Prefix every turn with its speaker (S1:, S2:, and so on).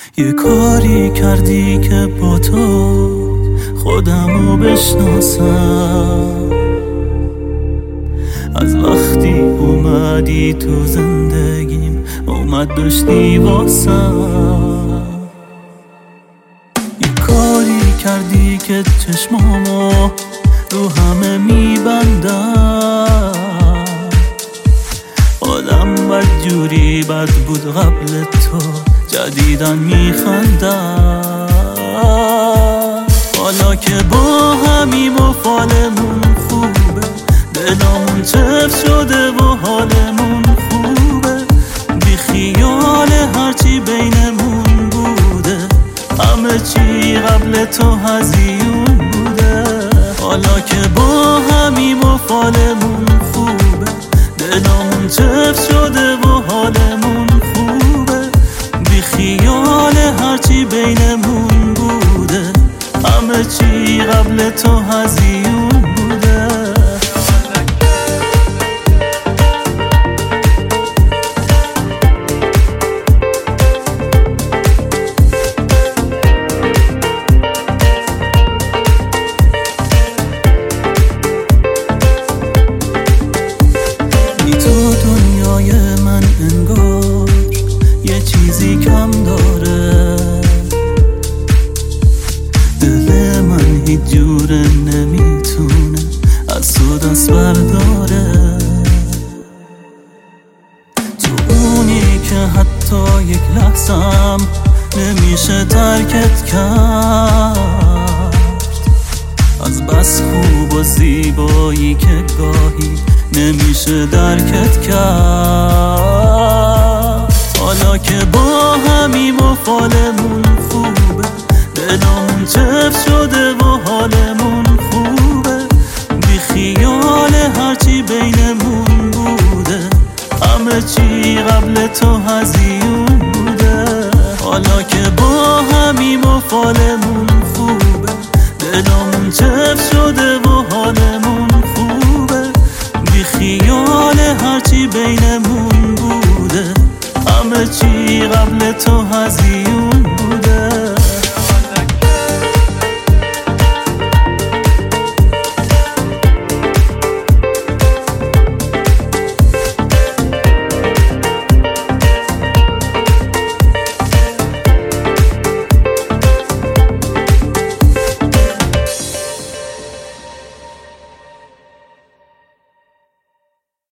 S1: یه کاری کردی که با تو خودمو بشناسم، از وقتی اومدی تو زندگیم اومد داشتی واسم. یه کاری کردی که چشمامو رو همه میبندم، آدم بدجوری بد بود قبل تو، جدیدن میخندم. حالا که با همیم و فالمون خوبه، دلامون چفت شده و حالمون خوبه، بی خیال هرچی بینمون بوده، همه چی قبل تو هزیون بوده. حالا که با همیم و فالمون خوبه، دلامون چفت شده و حالمون خوبه، بی خیال هرچی بینمون بوده، همه چی قبل تو هزیون بوده. تو دنیای من انگار یه چیزی کم داره، دل من هیچ جوره نمیتونه از تو دست برداره. تو اونی که حتی یک لحظم نمیشه ترکت کرد، از بس خوب و زیبایی که گاهی نمیشه درکت کرد. حالا که با همیم و فالمون خوبه، دلامون چفت شده و حالمون خوبه، بی خیال هرچی بینمون بوده، همه چی قبل تو هزیون بوده. حالا که با همیم و فالمون خوبه، دلامون چفت شده و حالمون خوبه، بی خیال هرچی بینمون بوده، همه چی قبل تو هزیون